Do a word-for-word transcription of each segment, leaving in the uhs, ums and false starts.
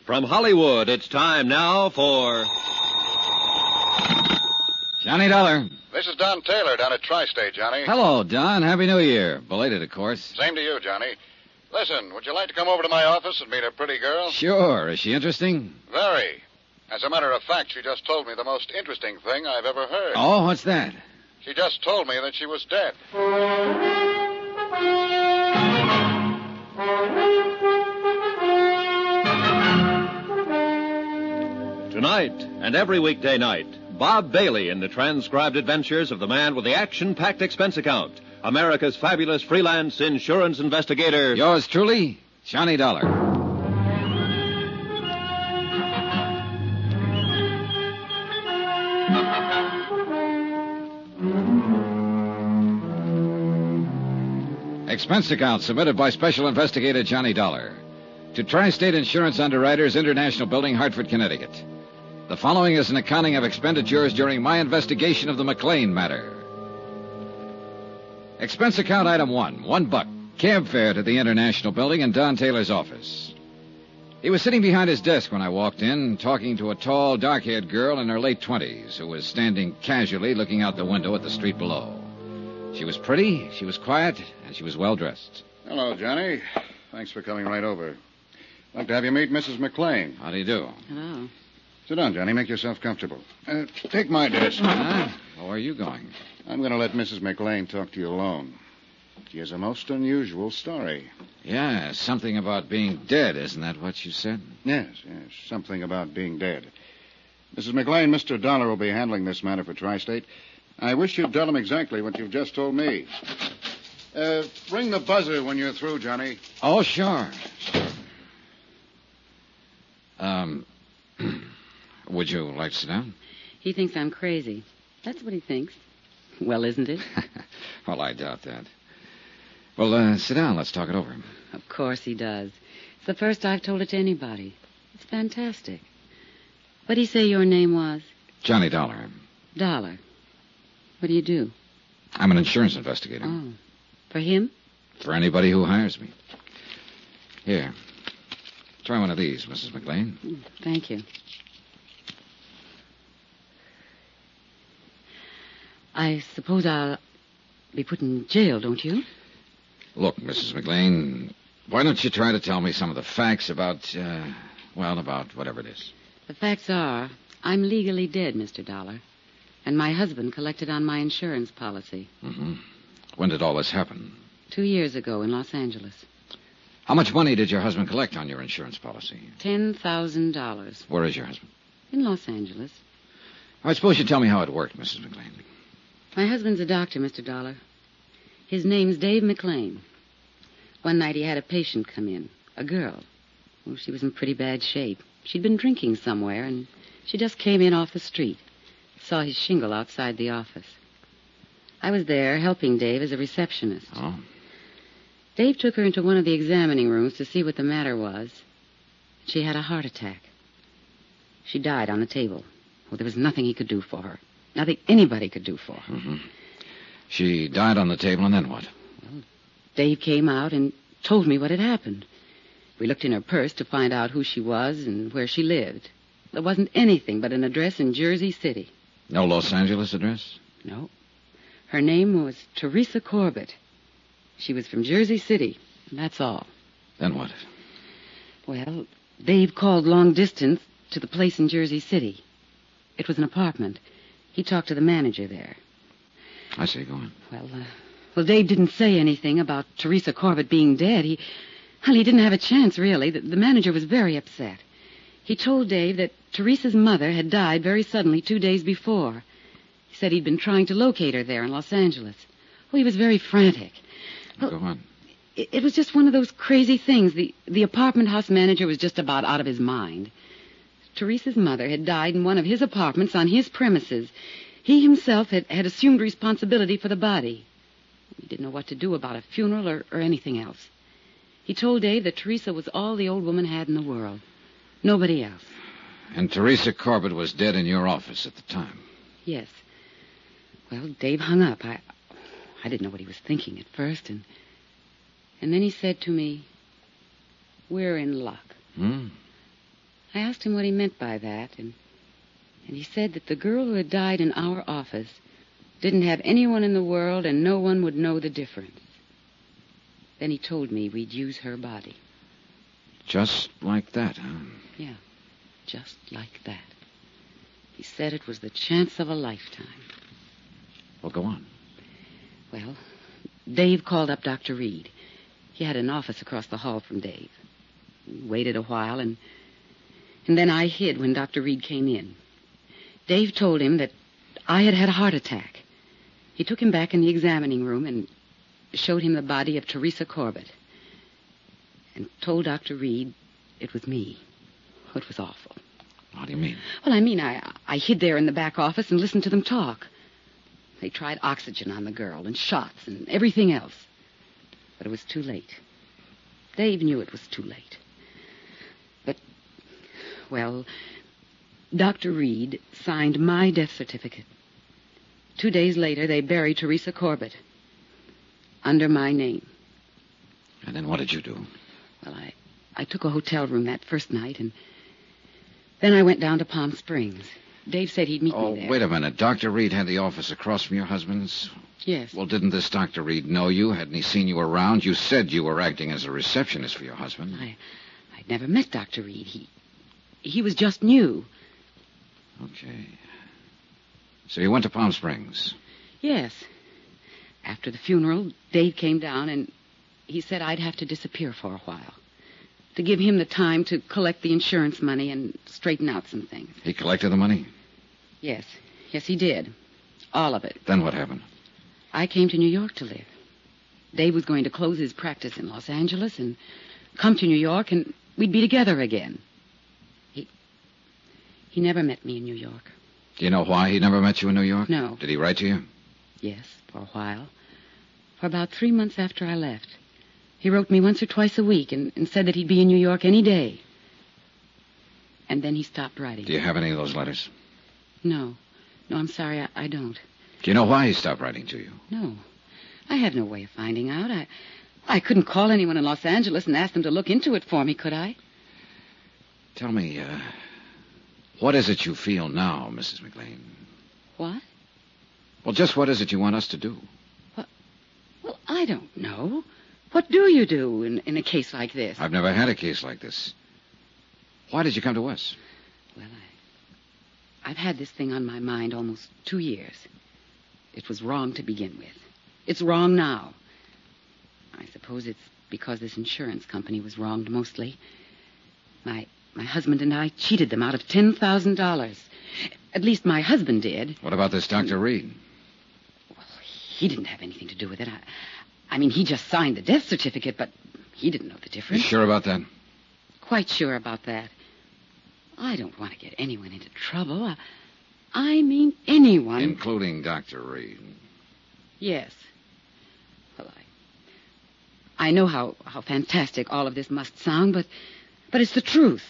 From Hollywood, it's time now for... Johnny Dollar. This is Don Taylor down at Tri-State, Johnny. Hello, Don. Happy New Year. Belated, of course. Same to you, Johnny. Listen, would you like to come over to my office and meet a pretty girl? Sure. Is she interesting? Very. As a matter of fact, she just told me the most interesting thing I've ever heard. Oh, what's that? She just told me that she was dead. Tonight and every weekday night, Bob Bailey in the transcribed adventures of the man with the action-packed expense account, America's fabulous freelance insurance investigator. Yours truly, Johnny Dollar. Expense account submitted by Special Investigator Johnny Dollar to Tri-State Insurance Underwriters, International Building, Hartford, Connecticut. The following is an accounting of expenditures during my investigation of the McLean matter. Expense account item one, one buck, cab fare to the International Building in Don Taylor's office. He was sitting behind his desk when I walked in, talking to a tall, dark-haired girl in her late twenties who was standing casually looking out the window at the street below. She was pretty, she was quiet, and she was well-dressed. Hello, Johnny. Thanks for coming right over. I'd like to have you meet Missus McLean. How do you do? Hello. Sit down, Johnny. Make yourself comfortable. Uh, take my desk. Huh? Where are you going? I'm going to let Missus McLean talk to you alone. She has a most unusual story. Yeah, something about being dead, isn't that what you said? Yes, yes. Something about being dead. Missus McLean, Mister Dollar will be handling this matter for Tri-State. I wish you'd tell him exactly what you've just told me. Uh, ring the buzzer when you're through, Johnny. Oh, sure. Sure. Um, would you like to sit down? He thinks I'm crazy. That's what he thinks. Well, isn't it? Well, I doubt that. Well, uh, sit down. Let's talk it over. Of course he does. It's the first I've told it to anybody. It's fantastic. What'd he say your name was? Johnny Dollar. Dollar. What do you do? I'm an insurance investigator. Oh. For him? For anybody who hires me. Here. Try one of these, Missus McLean. Thank you. I suppose I'll be put in jail, don't you? Look, Missus McLean, why don't you try to tell me some of the facts about, uh, well, about whatever it is. The facts are, I'm legally dead, Mister Dollar. And my husband collected on my insurance policy. Mm-hmm. When did all this happen? Two years ago in Los Angeles. How much money did your husband collect on your insurance policy? Ten thousand dollars. Where is your husband? In Los Angeles. I suppose you tell me how it worked, Missus McLean. My husband's a doctor, Mister Dollar. His name's Dave McLean. One night he had a patient come in, a girl. Well, she was in pretty bad shape. She'd been drinking somewhere, and she just came in off the street. Saw his shingle outside the office. I was there helping Dave as a receptionist. Oh? Dave took her into one of the examining rooms to see what the matter was. She had a heart attack. She died on the table. Well, there was nothing he could do for her. Nothing anybody could do for her. Mm-hmm. She died on the table, and then what? Well, Dave came out and told me what had happened. We looked in her purse to find out who she was and where she lived. There wasn't anything but an address in Jersey City. No Los Angeles address? No. Her name was Teresa Corbett. She was from Jersey City. That's all. Then what? Well, Dave called long distance to the place in Jersey City. It was an apartment. He talked to the manager there. I see. Go on. Well, uh, well, Dave didn't say anything about Teresa Corbett being dead. He, well, he didn't have a chance, really. The, the manager was very upset. He told Dave that Teresa's mother had died very suddenly two days before. He said he'd been trying to locate her there in Los Angeles. Well, he was very frantic. Well, Go on. It, it was just one of those crazy things. The, the apartment house manager was just about out of his mind. Teresa's mother had died in one of his apartments on his premises. He himself had, had assumed responsibility for the body. He didn't know what to do about a funeral or, or anything else. He told Dave that Teresa was all the old woman had in the world. Nobody else. And Teresa Corbett was dead in your office at the time? Yes. Well, Dave hung up. I I didn't know what he was thinking at first, and and then he said to me, "We're in luck." Hmm. asked him what he meant by that, and, and he said that the girl who had died in our office didn't have anyone in the world and no one would know the difference. Then he told me we'd use her body. Just like that, huh? Yeah, just like that. He said it was the chance of a lifetime. Well, go on. Well, Dave called up Doctor Reed. He had an office across the hall from Dave. We waited a while, and, and then I hid when Doctor Reed came in. Dave told him that I had had a heart attack. He took him back in the examining room and showed him the body of Teresa Corbett and told Doctor Reed it was me. Oh, it was awful. How do you mean? Well, I mean, I, I hid there in the back office and listened to them talk. They tried oxygen on the girl and shots and everything else. But it was too late. Dave knew it was too late. But, well, Doctor Reed signed my death certificate. Two days later, they buried Teresa Corbett under my name. And then what did you do? Well, I, I took a hotel room that first night, and then I went down to Palm Springs. Dave said he'd meet Oh, me there. wait a minute. Doctor Reed had the office across from your husband's? Yes. Well, didn't this Doctor Reed know you? Hadn't he seen you around? You said you were acting as a receptionist for your husband. I, I'd never met Doctor Reed. He, he was just new. Okay. So you went to Palm Springs? Yes. After the funeral, Dave came down, and he said I'd have to disappear for a while to give him the time to collect the insurance money and straighten out some things. He collected the money? Yes. Yes, he did. All of it. Then what happened? I came to New York to live. Dave was going to close his practice in Los Angeles and come to New York, and we'd be together again. He he never met me in New York. Do you know why he never met you in New York? No. Did he write to you? Yes, for a while. For about three months after I left. He wrote me once or twice a week and, and said that he'd be in New York any day. And then he stopped writing. Do you have any of those letters? No. No, I'm sorry, I, I don't. Do you know why he stopped writing to you? No. I have no way of finding out. I I couldn't call anyone in Los Angeles and ask them to look into it for me, could I? Tell me, uh, what is it you feel now, Missus McLean? What? Well, just what is it you want us to do? What? Well, I don't know. What do you do in, in a case like this? I've never had a case like this. Why did you come to us? Well, I, I've had this thing on my mind almost two years. It was wrong to begin with. It's wrong now. I suppose it's because this insurance company was wronged mostly. My my husband and I cheated them out of ten thousand dollars. At least my husband did. What about this Doctor Reed? Well, he didn't have anything to do with it. I, I mean, he just signed the death certificate, but he didn't know the You difference. sure about that? Quite sure about that. I don't want to get anyone into trouble. I, I mean anyone. Including Doctor Reed. Yes. Well, I, I know how, how fantastic all of this must sound, but, but it's the truth.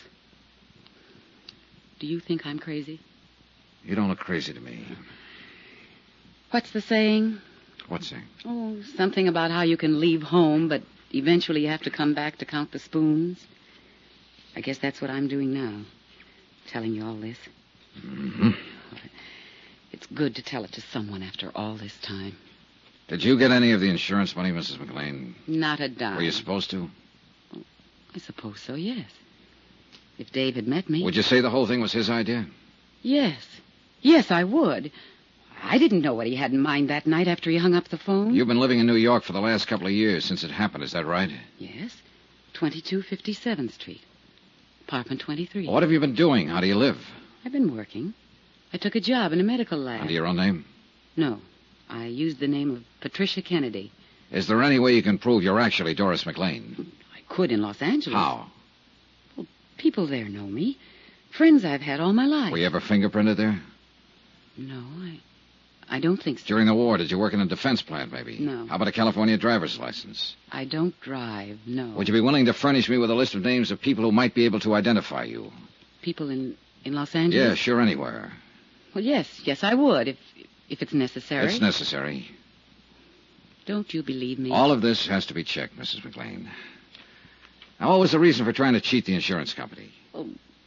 Do you think I'm crazy? You don't look crazy to me. What's the saying? What's that? Oh, something about how you can leave home, but eventually you have to come back to count the spoons. I guess that's what I'm doing now, telling you all this. Mm-hmm. It's good to tell it to someone after all this time. Did you get any of the insurance money, Missus McLean? Not a dime. Were you supposed to? I suppose so, yes. If Dave had met me. Would you say the whole thing was his idea? Yes. Yes, I would. I didn't know what he had in mind that night after he hung up the phone. You've been living in New York for the last couple of years since it happened, is that right? Yes. twenty-two fifty-seventh Street. Apartment twenty-three. What have you been doing? How do you live? I've been working. I took a job in a medical lab. Under your own name? No. I used the name of Patricia Kennedy. Is there any way you can prove you're actually Doris McLean? I could in Los Angeles. How? Well, people there know me. Friends I've had all my life. Were you ever fingerprinted there? No, I... I don't think so. During the war, did you work in a defense plant, maybe? No. How about a California driver's license? I don't drive, no. Would you be willing to furnish me with a list of names of people who might be able to identify you? People in, in Los Angeles? Yeah, sure, anywhere. Well, yes, yes, I would, if if it's necessary. It's necessary. Don't you believe me? All of this has to be checked, Missus McLean. Now, what was the reason for trying to cheat the insurance company? Well,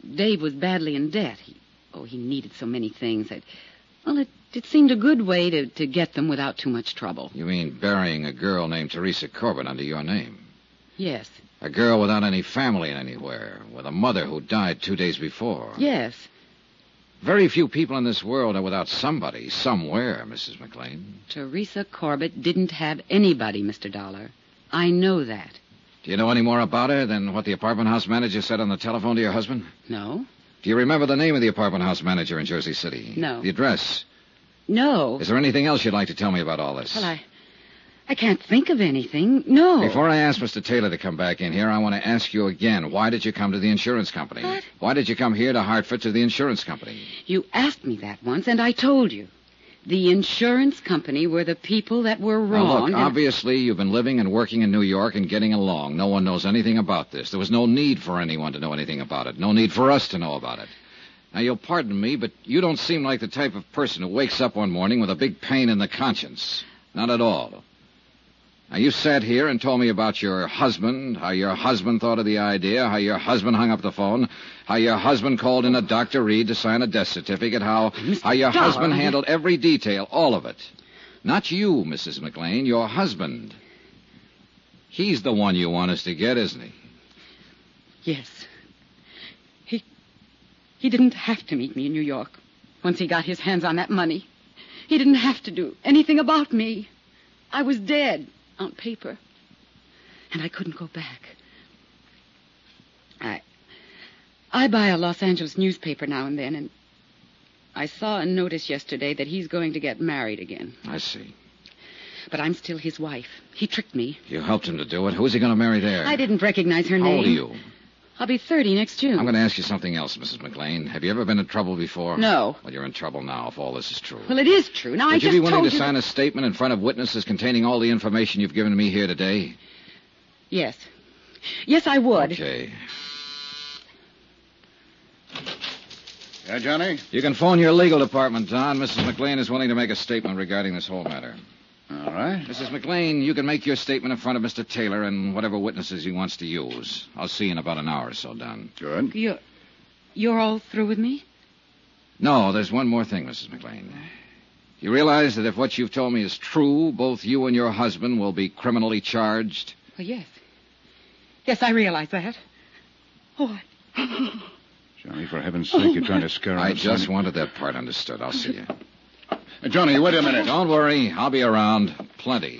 Dave was badly in debt. He, oh, he needed so many things that, well, it, it seemed a good way to, to get them without too much trouble. You mean burying a girl named Teresa Corbett under your name? Yes. A girl without any family anywhere, with a mother who died two days before. Yes. Very few people in this world are without somebody, somewhere, Missus McLean. Teresa Corbett didn't have anybody, Mister Dollar. I know that. Do you know any more about her than what the apartment house manager said on the telephone to your husband? No. Do you remember the name of the apartment house manager in Jersey City? No. The address? No. Is there anything else you'd like to tell me about all this? Well, I... I can't think of anything. No. Before I ask Mister Taylor to come back in here, I want to ask you again, why did you come to the insurance company? What? Why did you come here to Hartford to the insurance company? You asked me that once, and I told you. The insurance company were the people that were wrong. Now, look, and... obviously you've been living and working in New York and getting along. No one knows anything about this. There was no need for anyone to know anything about it. No need for us to know about it. Now, you'll pardon me, but you don't seem like the type of person who wakes up one morning with a big pain in the conscience. Not at all. Now, you sat here and told me about your husband, how your husband thought of the idea, how your husband hung up the phone, how your husband called in a Doctor Reed to sign a death certificate, how, how your Dollar. husband handled every detail, all of it. Not you, Missus McLean, your husband. He's the one you want us to get, isn't he? Yes. He... He didn't have to meet me in New York once he got his hands on that money. He didn't have to do anything about me. I was dead. On paper. And I couldn't go back. I I buy a Los Angeles newspaper now and then, and I saw a notice yesterday that he's going to get married again. I see. But I'm still his wife. He tricked me. You helped him to do it. Who's he going to marry there? I didn't recognize her How name. old are you? I'll be thirty next June. I'm going to ask you something else, Missus McLean. Have you ever been in trouble before? No. Well, you're in trouble now, if all this is true. Well, it is true. Now, I Would you just be willing told to you... sign a statement in front of witnesses containing all the information you've given me here today? Yes. Yes, I would. Okay. Yeah, Johnny? You can phone your legal department, Don. Missus McLean is willing to make a statement regarding this whole matter. All right. Missus McLean, you can make your statement in front of Mister Taylor and whatever witnesses he wants to use. I'll see you in about an hour or so, Don. Good. You're... You're all through with me? No, there's one more thing, Missus McLean. You realize that if what you've told me is true, both you and your husband will be criminally charged? Well, yes. Yes, I realize that. Oh, I... Johnny, for heaven's sake, you're trying to scare I us. just wanted that part understood. I'll see you. Uh, Johnny, wait a minute. Don't worry. I'll be around. Plenty.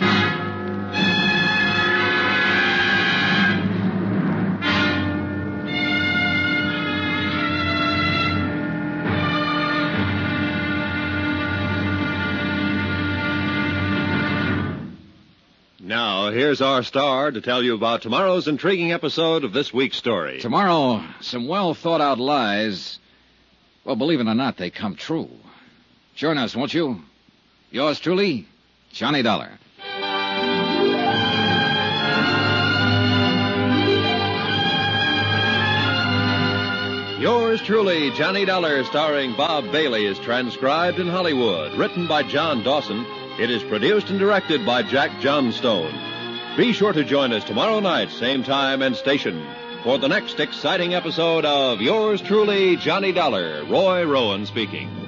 Now, here's our star to tell you about tomorrow's intriguing episode of this week's story. Tomorrow, some well-thought-out lies, well, believe it or not, they come true. Join us, won't you? Yours truly, Johnny Dollar. Yours truly, Johnny Dollar, starring Bob Bailey, is transcribed in Hollywood. Written by John Dawson. It is produced and directed by Jack Johnstone. Be sure to join us tomorrow night, same time and station, for the next exciting episode of Yours truly, Johnny Dollar. Roy Rowan speaking.